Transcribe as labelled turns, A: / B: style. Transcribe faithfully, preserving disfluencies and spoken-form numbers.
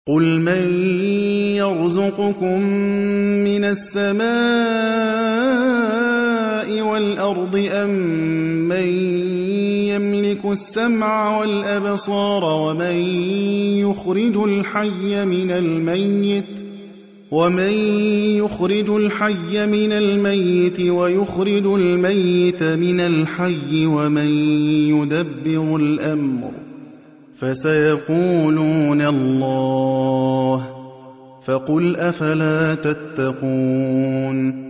A: قُلْ مَن يَرْزُقُكُم مِّنَ السَّمَاءِ وَالْأَرْضِ أَمَّن يَمْلِكُ السَّمْعَ وَالْأَبْصَارَ وَمَن يُخْرِجُ الْحَيَّ مِنَ الْمَيِّتِ وَمَن يُخْرِجُ الْحَيَّ مِنَ الْمَيِّتِ وَيُخْرِجُ الْمَيِّتَ مِنَ الْحَيِّ وَمَن يُدَبِّرُ الْأَمْرَ فَسَيَقُولُونَ اللَّهُ فَقُلْ أَفَلَا تَتَّقُونَ